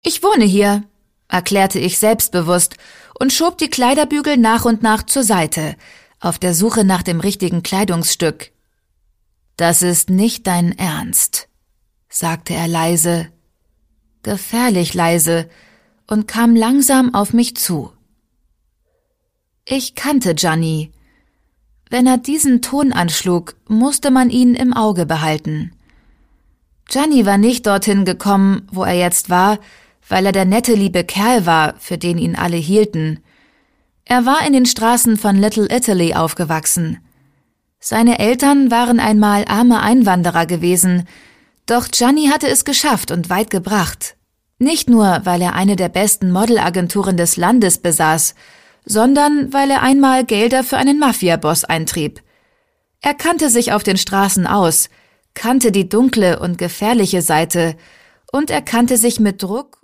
»Ich wohne hier«, erklärte ich selbstbewusst und schob die Kleiderbügel nach und nach zur Seite, auf der Suche nach dem richtigen Kleidungsstück. »Das ist nicht dein Ernst«, sagte er leise, gefährlich leise, und kam langsam auf mich zu. Ich kannte Gianni. Wenn er diesen Ton anschlug, musste man ihn im Auge behalten. Gianni war nicht dorthin gekommen, wo er jetzt war, weil er der nette, liebe Kerl war, für den ihn alle hielten. Er war in den Straßen von Little Italy aufgewachsen. Seine Eltern waren einmal arme Einwanderer gewesen, doch Gianni hatte es geschafft und weit gebracht. Nicht nur, weil er eine der besten Modelagenturen des Landes besaß, sondern weil er einmal Gelder für einen Mafia-Boss eintrieb. Er kannte sich auf den Straßen aus, kannte die dunkle und gefährliche Seite und er kannte sich mit Druck